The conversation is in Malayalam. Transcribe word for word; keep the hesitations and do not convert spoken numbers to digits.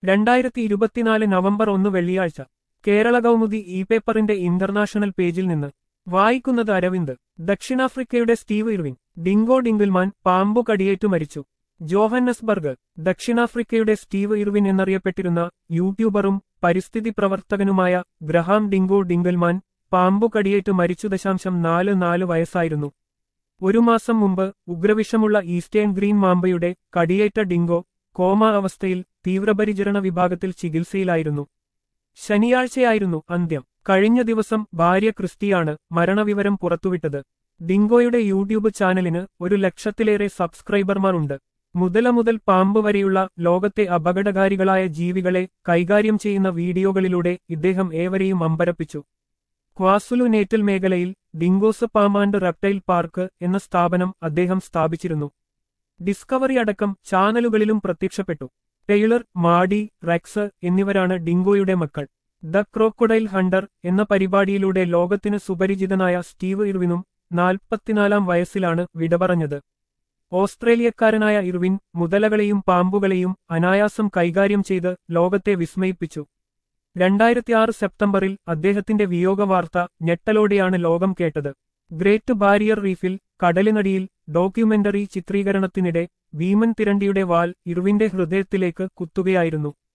രണ്ടായിരത്തി ഇരുപത്തിനാല് നവംബർ ഒന്ന് വെള്ളിയാഴ്ച കേരള കൗമുദി ഇ പേപ്പറിന്റെ ഇന്റർനാഷണൽ പേജിൽ നിന്ന് വായിക്കുന്നത് അരവിന്ദ്. ദക്ഷിണാഫ്രിക്കയുടെ സ്റ്റീവ് ഇർവിൻ ഡിങ്കോ ഡിങ്കിൾമാൻ പാമ്പു കടിയേറ്റു മരിച്ചു. ജോഹന്നസ്ബർഗ്. ദക്ഷിണാഫ്രിക്കയുടെ സ്റ്റീവ് ഇർവിൻ എന്നറിയപ്പെട്ടിരുന്ന യൂട്യൂബറും പരിസ്ഥിതി പ്രവർത്തകനുമായ ഗ്രഹാം ഡിങ്കോ ഡിങ്കിൾമാൻ പാമ്പു കടിയേറ്റു മരിച്ചു. ദശാംശം നാല് നാല് വയസ്സായിരുന്നു. ഒരു മാസം മുമ്പ് ഉഗ്രവിഷമുള്ള ഈസ്റ്റേൺ ഗ്രീൻ മാമ്പയുടെ കടിയേറ്റ ഡിങ്കോ കോമ അവസ്ഥയിൽ തീവ്രപരിചരണ വിഭാഗത്തിൽ ചികിത്സയിലായിരുന്നു. ശനിയാഴ്ചയായിരുന്നു അന്ത്യം. കഴിഞ്ഞ ദിവസം ഭാര്യ ക്രിസ്റ്റിയാണ് മരണവിവരം പുറത്തുവിട്ടത്. ഡിങ്കോയുടെ യൂട്യൂബ് ചാനലിന് ഒരു ലക്ഷത്തിലേറെ സബ്സ്ക്രൈബർമാർ ഉണ്ട്. മുതല മുതൽ പാമ്പ് വരെയുള്ള ലോകത്തെ അപകടകാരികളായ ജീവികളെ കൈകാര്യം ചെയ്യുന്ന വീഡിയോകളിലൂടെ ഇദ്ദേഹം ഏവരെയും അമ്പരപ്പിച്ചു. ക്വാസുലു നേറ്റൽ മേഖലയിൽ Dingo's palm and reptile park എന്ന സ്ഥാപനം അദ്ദേഹം സ്ഥാപിച്ചിരുന്നു. ഡിസ്കവറി അടക്കം ചാനലുകളിലും പ്രത്യക്ഷപ്പെട്ടു. ടെയ്ലർ, മാഡി, റെക്സ് എന്നിവരാണ് ഡിങ്കോയുടെ മക്കൾ. ദ ക്രോക്കൊഡൈൽ ഹണ്ടർ എന്ന പരിപാടിയിലൂടെ ലോകത്തിന് സുപരിചിതനായ സ്റ്റീവ് ഇർവിനും നാൽപ്പത്തിനാലാം വയസ്സിലാണ് വിട പറഞ്ഞത്. ഓസ്ട്രേലിയക്കാരനായ ഇർവിൻ മുതലകളെയും പാമ്പുകളെയും അനായാസം കൈകാര്യം ചെയ്ത് ലോകത്തെ വിസ്മയിപ്പിച്ചു. രണ്ടായിരത്തിയാറ് സെപ്റ്റംബറിൽ അദ്ദേഹത്തിന്റെ വിയോഗവാർത്ത ഞെട്ടലോടെയാണ് ലോകം കേട്ടത്. ഗ്രേറ്റ് ബാരിയർ റീഫിൽ കടലിനടിയിൽ ഡോക്യുമെന്ററി ചിത്രീകരണത്തിനിടെ ഭീമൻ തിരണ്ടിയുടെ വാൽ ഇർവിന്റെ ഹൃദയത്തിലേക്ക് കുത്തുകയായിരുന്നു.